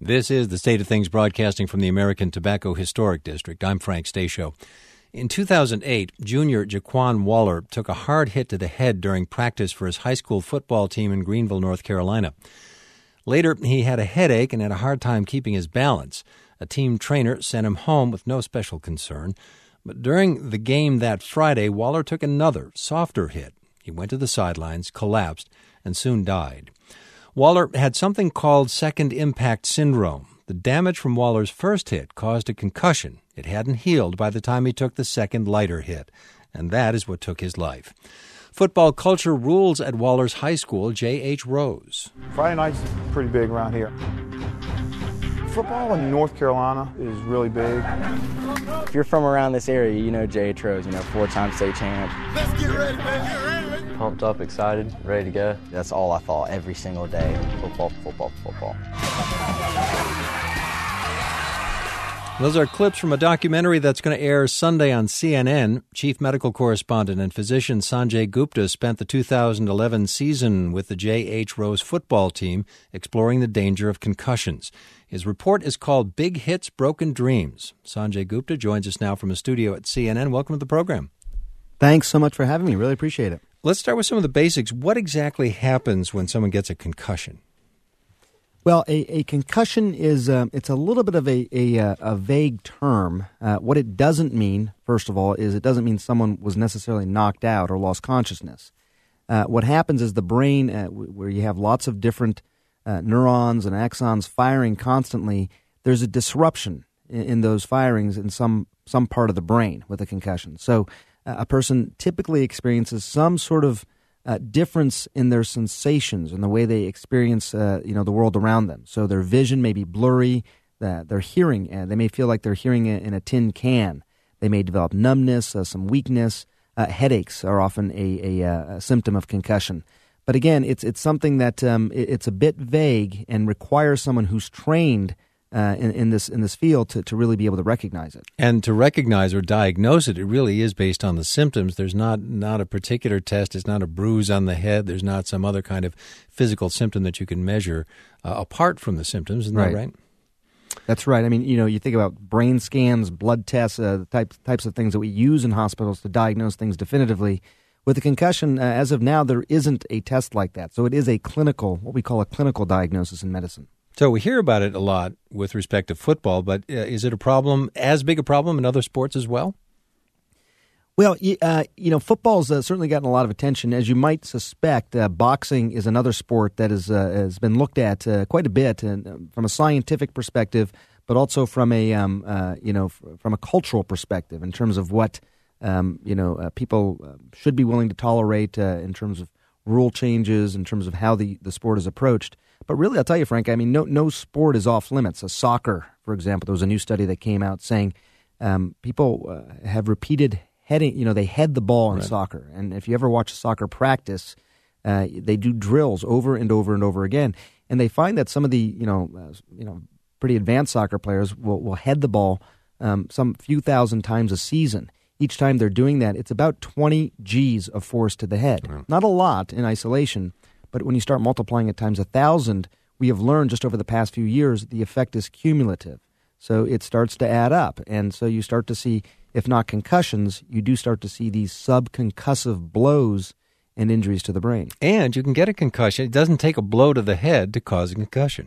This is the State of Things broadcasting from the American Tobacco Historic District. I'm Frank Stasio. In 2008, junior Jaquan Waller took a hard hit to the head during practice for his high school football team in Greenville, North Carolina. Later, he had a headache and had a hard time keeping his balance. A team trainer sent him home with no special concern. But during the game that Friday, Waller took another, softer hit. He went to the sidelines, collapsed, and soon died. Waller had something called second impact syndrome. The damage from Waller's first hit caused a concussion. It hadn't healed by the time he took the second lighter hit, and that is what took his life. Football culture rules at Waller's High School. J.H. Rose. Friday night's pretty big around here. Football in North Carolina is really big. If you're from around this area, you know J.H. Rose, four-time state champ. Let's get ready, man. Get ready. Pumped up, excited, ready to go. That's all I thought every single day. Football, football, football. Those are clips from a documentary that's going to air Sunday on CNN. Chief medical correspondent and physician Sanjay Gupta spent the 2011 season with the J.H. Rose football team exploring the danger of concussions. His report is called Big Hits, Broken Dreams. Sanjay Gupta joins us now from a studio at CNN. Welcome to the program. Thanks so much for having me. Really appreciate it. Let's start with some of the basics. What exactly happens when someone gets a concussion? Well, a concussion is it's a little bit of a vague term. What it doesn't mean, first of all, is it doesn't mean someone was necessarily knocked out or lost consciousness. What happens is the brain, where you have lots of different neurons and axons firing constantly, there's a disruption in those firings in some part of the brain with a concussion. So a person typically experiences some sort of difference in their sensations and the way they experience the world around them. So their vision may be blurry, their hearing, they may feel like they're hearing in a tin can. They may develop numbness, some weakness. Headaches are often a symptom of concussion. But again, it's something that it's a bit vague and requires someone who's trained in this field to really be able to recognize it. And to recognize or diagnose it, it really is based on the symptoms. There's not a particular test. It's not a bruise on the head. There's not some other kind of physical symptom that you can measure apart from the symptoms. Isn't that right? That's right. I mean, you think about brain scans, blood tests, the types of things that we use in hospitals to diagnose things definitively. With a concussion, as of now, there isn't a test like that. So it is what we call a clinical diagnosis in medicine. So we hear about it a lot with respect to football, but is it a problem, as big a problem in other sports as well? Well, football's certainly gotten a lot of attention. As you might suspect, boxing is another sport that has been looked at quite a bit, and from a scientific perspective, but also from a from a cultural perspective in terms of what people should be willing to tolerate in terms of rule changes, in terms of how the sport is approached. But really, I'll tell you, Frank, I mean, no sport is off limits. Soccer, for example, there was a new study that came out saying people have repeated heading, they head the ball in soccer. And if you ever watch a soccer practice, they do drills over and over and over again. And they find that some of the, pretty advanced soccer players will head the ball some few thousand times a season. Each time they're doing that, it's about 20 Gs of force to the head. Wow. Not a lot in isolation, but when you start multiplying it times 1,000, we have learned just over the past few years the effect is cumulative. So it starts to add up. And so you start to see, if not concussions, you do start to see these subconcussive blows and injuries to the brain. And you can get a concussion. It doesn't take a blow to the head to cause a concussion.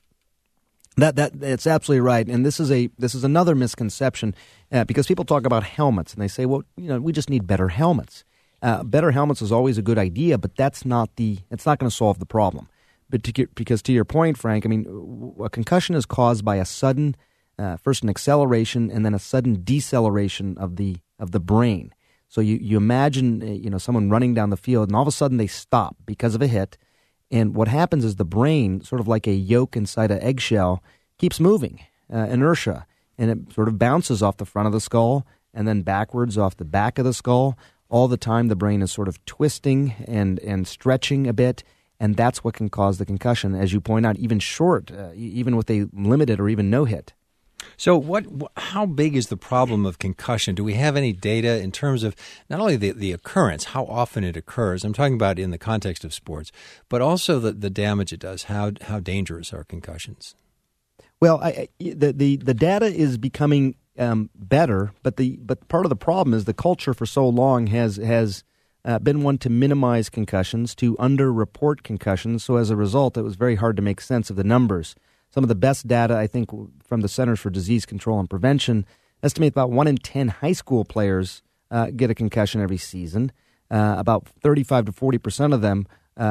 That's absolutely right. And this is another misconception because people talk about helmets and they say, well, we just need better helmets. Better helmets is always a good idea, but it's not going to solve the problem. Because to your point, Frank, I mean, a concussion is caused by a sudden, first an acceleration and then a sudden deceleration of the brain. So you imagine, someone running down the field and all of a sudden they stop because of a hit. And what happens is the brain, sort of like a yolk inside an eggshell, keeps moving, inertia, and it sort of bounces off the front of the skull and then backwards off the back of the skull. All the time the brain is sort of twisting and stretching a bit, and that's what can cause the concussion, as you point out, even short, even with a limited or even no hit. So how big is the problem of concussion? Do we have any data in terms of not only the occurrence, how often it occurs, I'm talking about in the context of sports, but also the damage it does, how dangerous are concussions? Well, the data is becoming better, but part of the problem is the culture for so long has been one to minimize concussions, to underreport concussions. So as a result, it was very hard to make sense of the numbers. Some of the best data, I think, from the Centers for Disease Control and Prevention estimate about 1 in 10 high school players get a concussion every season. About 35 to 40% of them,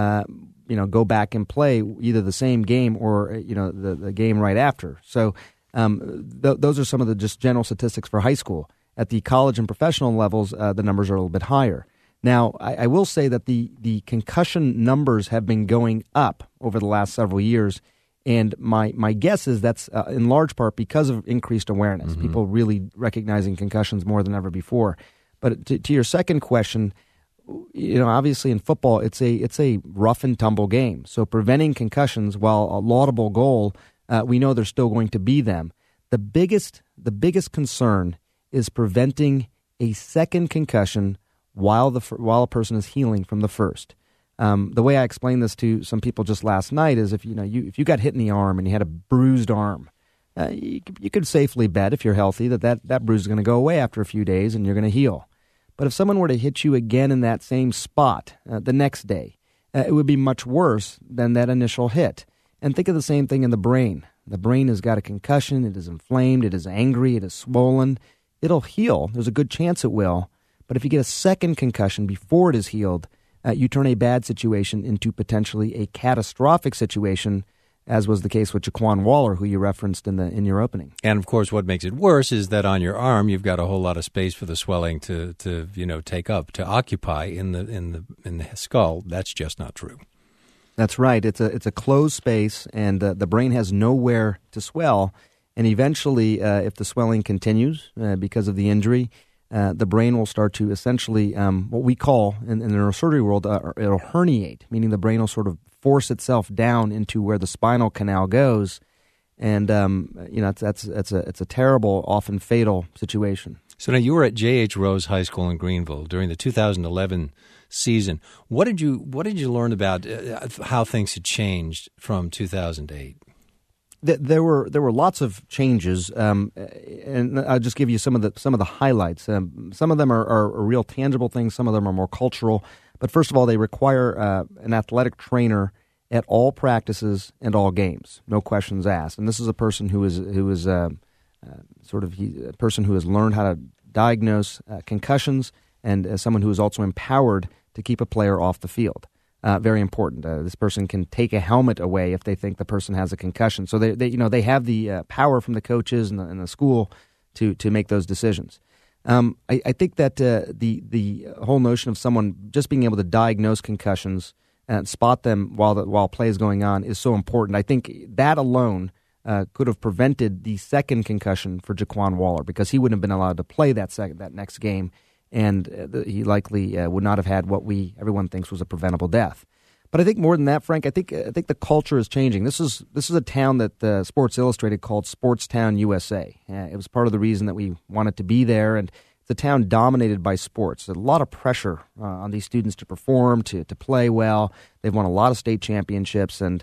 go back and play either the same game or the game right after. So those are some of the just general statistics for high school. At the college and professional levels, the numbers are a little bit higher. Now, I will say that the concussion numbers have been going up over the last several years, and my guess is that's in large part because of increased awareness, mm-hmm. people really recognizing concussions more than ever before. But to your second question, obviously in football, it's a rough and tumble game. So preventing concussions, while a laudable goal, we know there's still going to be them. The biggest concern is preventing a second concussion while a person is healing from the first. The way I explained this to some people just last night is if you got hit in the arm and you had a bruised arm, you could safely bet if you're healthy that bruise is going to go away after a few days and you're going to heal. But if someone were to hit you again in that same spot the next day, it would be much worse than that initial hit. And think of the same thing in the brain. The brain has got a concussion. It is inflamed. It is angry. It is swollen. It'll heal. There's a good chance it will. But if you get a second concussion before it is healed, you turn a bad situation into potentially a catastrophic situation, as was the case with Jaquan Waller, who you referenced in your opening. And, of course, what makes it worse is that on your arm you've got a whole lot of space for the swelling to take up, to occupy in the skull. That's just not true. That's right. It's a closed space, and the brain has nowhere to swell. And eventually, if the swelling continues because of the injury, the brain will start to essentially, what we call in the neurosurgery world, it'll herniate, meaning the brain will sort of force itself down into where the spinal canal goes, and it's a terrible, often fatal situation. So now you were at J.H. Rose High School in Greenville during the 2011 season. What did you learn about how things had changed from 2008? There were lots of changes, and I'll just give you some of the highlights. Some of them are real tangible things. Some of them are more cultural. But first of all, they require an athletic trainer at all practices and all games, no questions asked. And this is a person who is a person who has learned how to diagnose concussions, and someone who is also empowered to keep a player off the field. Very important. This person can take a helmet away if they think the person has a concussion. So they have the power from the coaches and the school to make those decisions. I think that the whole notion of someone just being able to diagnose concussions and spot them while play is going on is so important. I think that alone could have prevented the second concussion for Jaquan Waller, because he wouldn't have been allowed to play that next game. And he likely would not have had what everyone thinks was a preventable death. But I think more than that, Frank, I think the culture is changing. This is a town that Sports Illustrated called Sportstown, USA. It was part of the reason that we wanted to be there, and it's a town dominated by sports. There's a lot of pressure on these students to perform, to play well. They've won a lot of state championships, and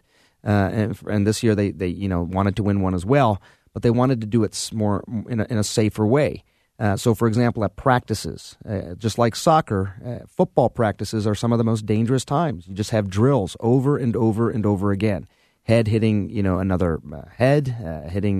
this year they wanted to win one as well, but they wanted to do it more in a safer way. So, for example, at practices, just like soccer, football practices are some of the most dangerous times. You just have drills over and over and over again. Head hitting, another head, hitting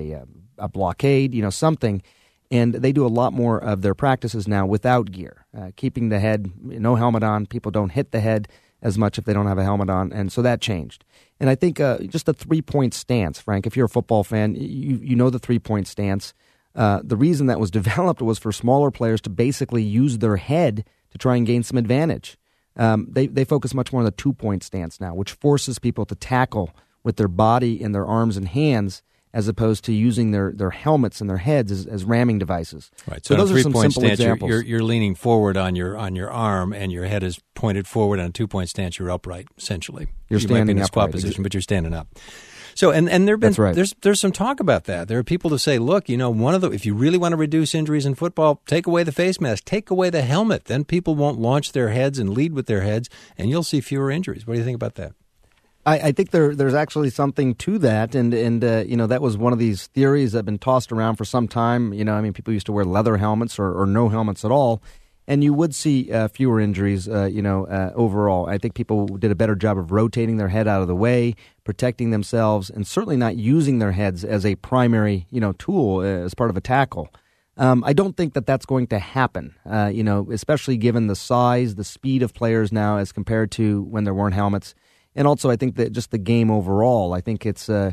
a blockade, something. And they do a lot more of their practices now without gear, keeping the head, no helmet on. People don't hit the head as much if they don't have a helmet on. And so that changed. And I think just the three-point stance, Frank, if you're a football fan, you know the three-point stance. The reason that was developed was for smaller players to basically use their head to try and gain some advantage. They focus much more on the two-point stance now, which forces people to tackle with their body and their arms and hands, as opposed to using their helmets and their heads as ramming devices. Right. So those are some simple examples. You're leaning forward on your arm, and your head is pointed forward. On a two-point stance, you're upright, essentially. You're standing might be in a squat upright, position, but you're standing up. So and That's right. there's some talk about that. There are people to say, look, if you really want to reduce injuries in football, take away the face mask, take away the helmet. Then people won't launch their heads and lead with their heads, and you'll see fewer injuries. What do you think about that? I think there's actually something to that, and that was one of these theories that have been tossed around for some time. People used to wear leather helmets or no helmets at all, and you would see fewer injuries. Overall, I think people did a better job of rotating their head out of the way, protecting themselves, and certainly not using their heads as a primary tool as part of a tackle. I don't think that that's going to happen. Especially given the size, the speed of players now as compared to when there weren't helmets. And also, I think that just the game overall, I think it's got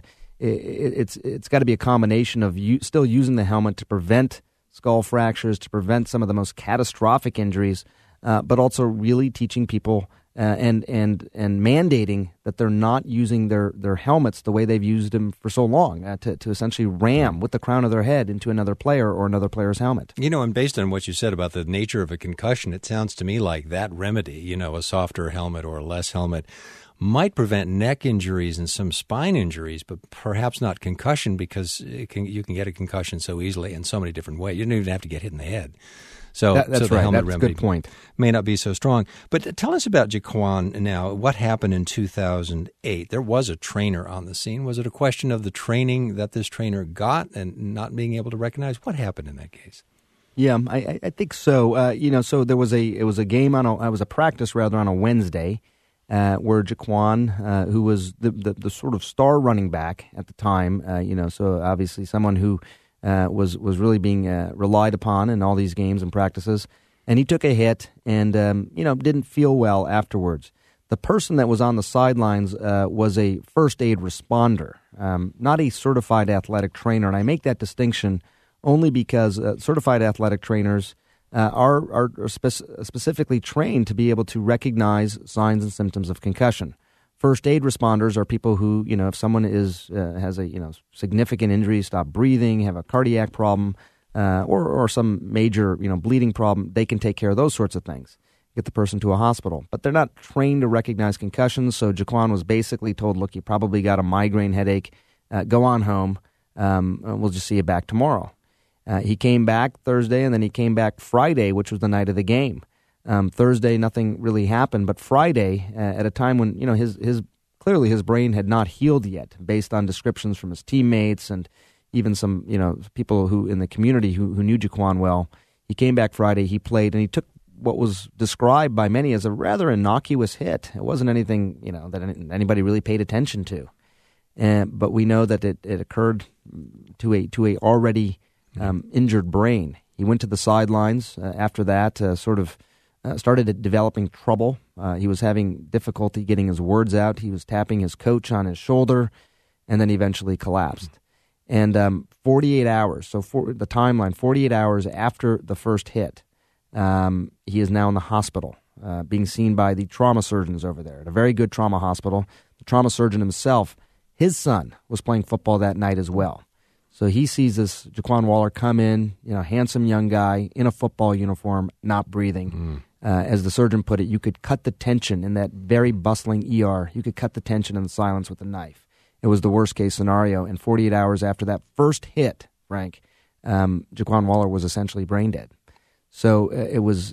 to be a combination of still using the helmet to prevent skull fractures, to prevent some of the most catastrophic injuries, but also really teaching people and mandating that they're not using their helmets the way they've used them for so long, to essentially ram with the crown of their head into another player or another player's helmet. And based on what you said about the nature of a concussion, it sounds to me like that remedy, a softer helmet or a less helmet, might prevent neck injuries and some spine injuries, but perhaps not concussion, because you can get a concussion so easily in so many different ways. You don't even have to get hit in the head. So that's the right. helmet That's remedy a good point. May not be so strong. But tell us about Jaquan now. What happened in 2008? There was a trainer on the scene. Was it a question of the training that this trainer got and not being able to recognize? What happened in that case? Yeah, I think so. So there was a game a practice rather on a Wednesday. Where Jaquan, who was the sort of star running back at the time, so obviously someone who was really being relied upon in all these games and practices, and he took a hit and didn't feel well afterwards. The person that was on the sidelines was a first aid responder, not a certified athletic trainer, and I make that distinction only because certified athletic trainers are specifically trained to be able to recognize signs and symptoms of concussion. First aid responders are people who, if someone has a significant injury, stop breathing, have a cardiac problem, or some major bleeding problem, they can take care of those sorts of things, get the person to a hospital. But they're not trained to recognize concussions. So Jaquan was basically told, "Look, you probably got a migraine headache. Go on home. We'll just see you back tomorrow." He came back Thursday, and then he came back Friday, which was the night of the game. Thursday, nothing really happened, but Friday, at a time when clearly his brain had not healed yet, based on descriptions from his teammates and even some people who in the community who knew Jaquan well. He came back Friday, he played, and he took what was described by many as a rather innocuous hit. It wasn't anything that anybody really paid attention to, but we know that it occurred to a already injured brain. He went to the sidelines after that, started developing trouble. He was having difficulty getting his words out. He was tapping his coach on his shoulder, and then eventually collapsed. And 48 hours, so for the timeline, 48 hours after the first hit, he is now in the hospital, being seen by the trauma surgeons over there at a very good trauma hospital. The trauma surgeon himself, his son, was playing football that night as well. So he sees this Jaquan Waller come in, handsome young guy in a football uniform, not breathing. As the surgeon put it, you could cut the tension in that very bustling ER. You could cut the tension and the silence with a knife. It was the worst case scenario. And 48 hours after that first hit, Frank, Jaquan Waller was essentially brain dead. So it was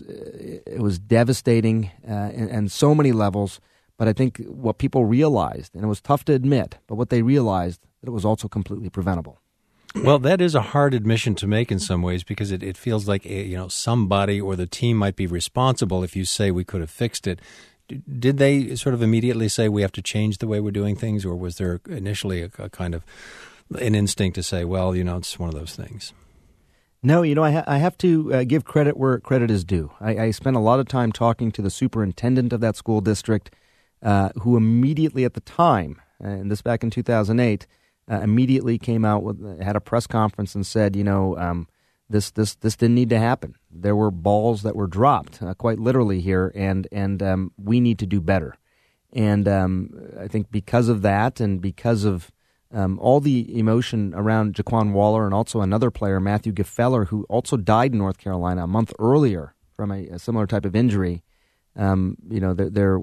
devastating and so many levels. But I think what people realized, and it was tough to admit, but what they realized, that it was also completely preventable. Well, that is a hard admission to make in some ways, because it feels like somebody or the team might be responsible if you say we could have fixed it. Did they sort of immediately say we have to change the way we're doing things, or was there initially a kind of an instinct to say, well, it's one of those things? No, I have to give credit where credit is due. I spent a lot of time talking to the superintendent of that school district, who immediately at the time, and this back in 2008, immediately came out had a press conference and said, this didn't need to happen. There were balls that were dropped, quite literally here, and we need to do better. And I think because of that, and because of all the emotion around Jaquan Waller, and also another player, Matthew Gefeller, who also died in North Carolina a month earlier from a similar type of injury. There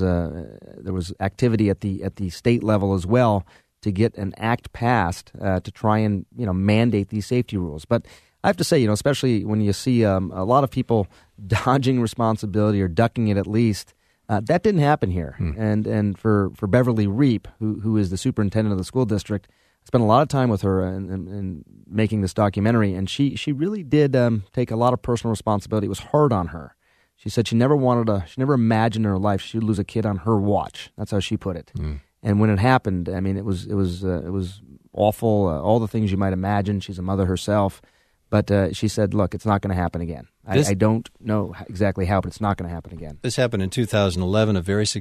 was activity at the state level as well to get an act passed to try and mandate these safety rules. But I have to say, especially when you see a lot of people dodging responsibility or ducking it at least, That didn't happen here. And for Beverly Reap, who is the superintendent of the school district, I spent a lot of time with her in making this documentary, and she really did take a lot of personal responsibility. It was hard on her. She said she never imagined in her life she would lose a kid on her watch. That's how she put it. And when it happened, I mean, it was awful. All the things you might imagine. She's a mother herself, but she said, "Look, it's not going to happen again. I don't know exactly how, but it's not going to happen again." This happened in 2011,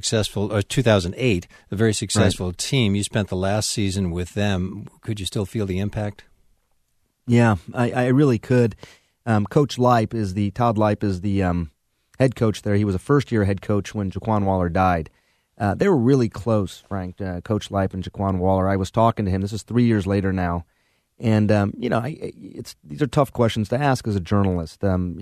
2008, a very successful team. You spent the last season with them. Could you still feel the impact? Yeah, I really could. Coach Leip Todd Leip is the head coach there. He was a first-year head coach when Jaquan Waller died. They were really close, Frank, Coach Leip and Jaquan Waller. I was talking to him. This is 3 years later now. And, these are tough questions to ask as a journalist,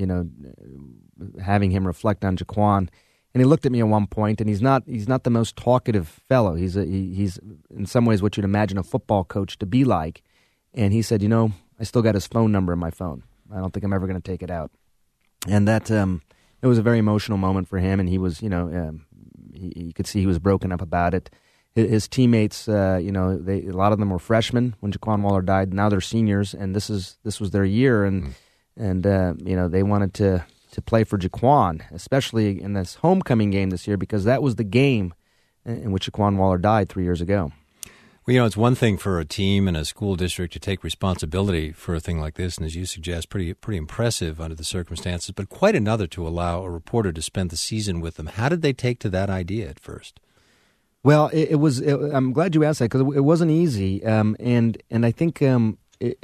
having him reflect on Jaquan. And he looked at me at one point, and he's not the most talkative fellow. He's in some ways what you'd imagine a football coach to be like. And he said, I still got his phone number in my phone. I don't think I'm ever going to take it out. And that it was a very emotional moment for him, and he was, you could see he was broken up about it. His teammates, a lot of them were freshmen when Jaquan Waller died. Now they're seniors, and this was their year, and they wanted to play for Jaquan, especially in this homecoming game this year, because that was the game in which Jaquan Waller died 3 years ago. Well, it's one thing for a team and a school district to take responsibility for a thing like this, and as you suggest, pretty impressive under the circumstances, but quite another to allow a reporter to spend the season with them. How did they take to that idea at first? Well, I'm glad you asked that, because it wasn't easy, and I think there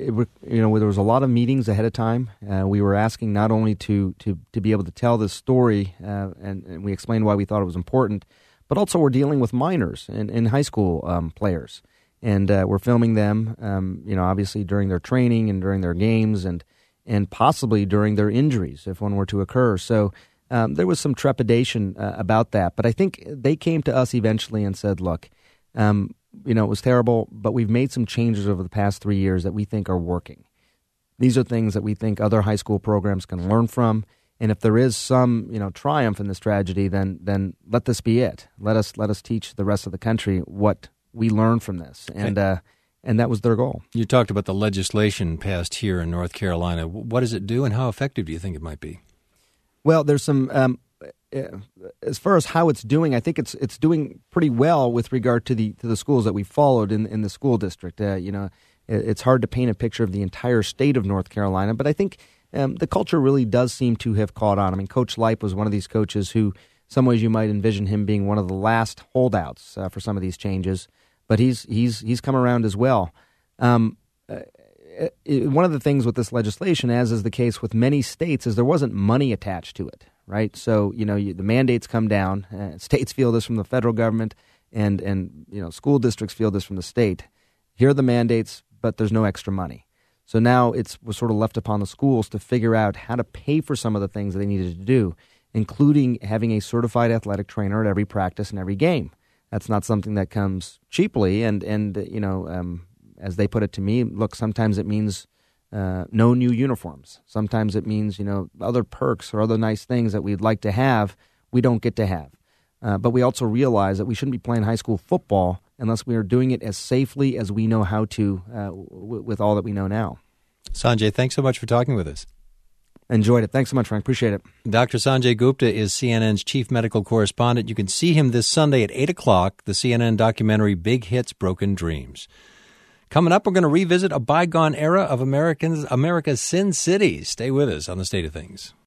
was a lot of meetings ahead of time. We were asking not only to be able to tell this story, and we explained why we thought it was important, but also we're dealing with minors and high school players. And we're filming them, obviously during their training and during their games and possibly during their injuries if one were to occur. So there was some trepidation about that. But I think they came to us eventually and said, look, it was terrible, but we've made some changes over the past 3 years that we think are working. These are things that we think other high school programs can learn from. And if there is some, triumph in this tragedy, then let this be it. Let us teach the rest of the country what we learned from this, and that was their goal. You talked about the legislation passed here in North Carolina. What does it do, and how effective do you think it might be? Well, there's some as far as how it's doing. I think it's doing pretty well with regard to the schools that we followed in the school district. It's hard to paint a picture of the entire state of North Carolina, but I think the culture really does seem to have caught on. I mean, Coach Leip was one of these coaches who, some ways you might envision him being one of the last holdouts for some of these changes. But he's come around as well. One of the things with this legislation, as is the case with many states, is there wasn't money attached to it, right? So the mandates come down. States feel this from the federal government, and school districts feel this from the state. Here are the mandates, but there's no extra money. So now was sort of left upon the schools to figure out how to pay for some of the things that they needed to do, including having a certified athletic trainer at every practice and every game. That's not something that comes cheaply, and as they put it to me, look, sometimes it means no new uniforms. Sometimes it means, other perks or other nice things that we'd like to have, we don't get to have. But we also realize that we shouldn't be playing high school football unless we are doing it as safely as we know how to with all that we know now. Sanjay, thanks so much for talking with us. Enjoyed it. Thanks so much, Frank. Appreciate it. Dr. Sanjay Gupta is CNN's chief medical correspondent. You can see him this Sunday at 8 o'clock, the CNN documentary Big Hits, Broken Dreams. Coming up, we're going to revisit a bygone era of America's Sin Cities. Stay with us on The State of Things.